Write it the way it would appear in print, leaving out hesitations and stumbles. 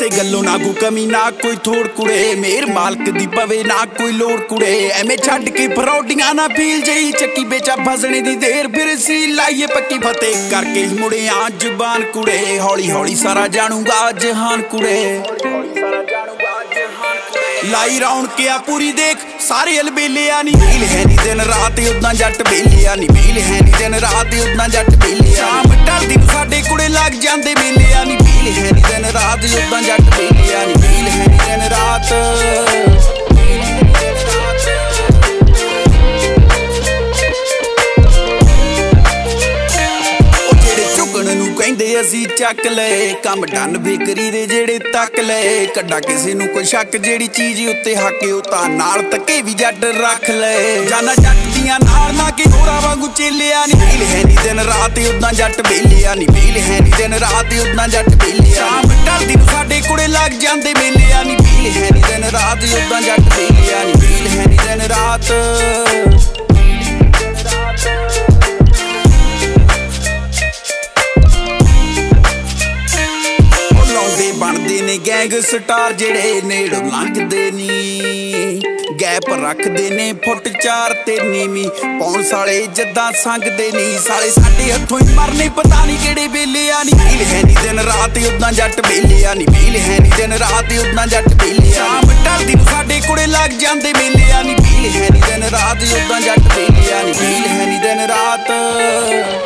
ਕਿਸੇ ਗੱਲੋਂ ਨਾ ਕੋਈ ਕਮੀ ਨਾ ਕੋਈ ਥੋੜ ਕੁੜੇ, ਮੇਰ ਮਾਲਕ ਦੀ ਪਵੇ ਨਾ ਕੋਈ ਲੋੜ ਕੁੜੇ। ਐਵੇਂ ਛੱਡ ਕੇ ਫਰੌਡੀਆਂ ਨਾ ਫੀਲ ਜਈ, ਚੱਕੀ ਵੇਚਾ ਫਸਣੇ ਦੀ ਦੇਰ ਫਿਰ ਸੀ ਲਾਈਏ ਪੱਕੀ ਫਤਿਹ ਕਰਕੇ ਮੁੜਿਆ ਜ਼ੁਬਾਨ ਕੁੜੇ। ਹੌਲੀ ਹੌਲੀ ਸਾਰਾ ਜਾਣੂਗਾ ਜਹਾਨ ਕੁੜੇ, ਲਾਈ ਰੌਣਕਿਆ ਪੂਰੀ ਦੇਖ ਸਾਰੇ ਅਲਬੇਲਿਆ ਨੀ। ਵੇਲ ਹੈ ਨੀ ਦਿਨ ਰਾਤ ਉਦਾਂ ਜੱਟ ਬੇਲਿਆ ਨੀ, ਵੇਲ ਹੈ ਨੀ ਦਿਨ ਰਾਤ ਉਦਾਂ ਜੱਟ ਬੇਲਿਆ। ਸ਼ਾਮ ਢਲਦੀ ਨੂੰ ਸਾਡੇ ਕੁੜੇ ਲੱਗ ਜਾਂਦੇ ਮੇਲਿਆ ਨੀ, ਵੇਲ ਹੈ ਨੀ ਦਿਨ ਰਾਤ ਉਦਾਂ ਜੱਟ ਬੇਲਿਆ ਨੀ, ਵੇਲ ਹੈ ਨੀ ਦਿਨ ਰਾਤ। ਕਹਿੰਦੇ ਅਸੀਂ ਚੱਕ ਲਏ ਕੰਮ ਡਨ ਬੇਕਰੀ ਦੇ ਜਿਹੜੇ ਤੱਕ ਲਏ। ਕੱਢਾ ਕਿਸੇ ਨੂੰ ਕੋਈ ਸ਼ੱਕ ਜਿਹੜੀ ਚੀਜ਼ ਉੱਤੇ ਹੱਕ ਉਹ ਤਾਂ ਨਾਲ ਤੱਕੇ ਵੀ ਜੱਟ ਰੱਖ ਲਏ। ਜਾਨਾ ਜੱਟ ਦੀਆਂ ਨਾਲ ਨਾ ਕਿ ਹੋਰਾਂ ਵਾਂਗੂ ਚੇਲਿਆ ਨੀ, ਵੇਲ ਹੈ ਨੀ ਦਿਨ ਰਾਤ ਉਦਾਂ ਜੱਟ ਬੇਲਿਆ ਨੀ, ਵੇਲ ਹੈ ਨੀ ਦਿਨ ਰਾਤ ਉਦਾਂ ਜੱਟ ਬੇਲਿਆ। ਸ਼ਾਮ ਢਲਦੀ ਨੂੰ ਸਾਡੇ ਕੁੜੇ ਲੱਗ ਜਾਂਦੇ ਮੇਲਿਆ ਨੀ, ਵੇਲ ਹੈ ਨੀ ਦਿਨ ਰਾਤ ਉਦਾਂ ਜੱਟ ਬੇਲਿਆ ਨੀ, ਵੇਲ ਹੈ ਨੀ ਦਿਨ ਰਾਤ। ਬਣਦੇ ਨੇ ਗੈਂਗ ਸਟਾਰ ਜਿਹੜੇ ਨੇੜੋਂ ਲੰਘਦੇ ਨੀ, ਗੈਪ ਰੱਖਦੇ ਨੇ ਫੁੱਟ 4 ਤੇ ਨੀਵੀਂ ਪੌਣ ਸਾਲੇ ਜੱਦਾਂ ਸੰਗਦੇ ਨੀ। ਸਾਲੇ ਸਾਡੇ ਹੱਥੋਂ ਹੀ ਮਰਨੇ ਪਤਾ ਨੀ ਕਿਹੜੇ ਵੇਲਿਆ ਨੀ, ਵੇਲ ਹੈ ਨੀ ਦਿਨ ਰਾਤ ਉਦਾਂ ਜੱਟ ਬੇਲਿਆ ਨੀ, ਵੇਲ ਹੈ ਨੀ ਦਿਨ ਰਾਤ ਉਦਾਂ ਜੱਟ ਬੇਲਿਆ। ਸ਼ਾਮ ਢਲਦੀ ਨੂੰ ਸਾਡੇ ਕੁੜੇ ਲੱਗ ਜਾਂਦੇ ਮੇਲਿਆ ਨੀ, ਵੇਲ ਹੈ ਨੀ ਦਿਨ ਰਾਤ ਉਦਾਂ ਜੱਟ ਬੇਲਿਆ ਨੀ, ਵੇਲ ਹੈ ਨੀ ਦਿਨ ਰਾਤ।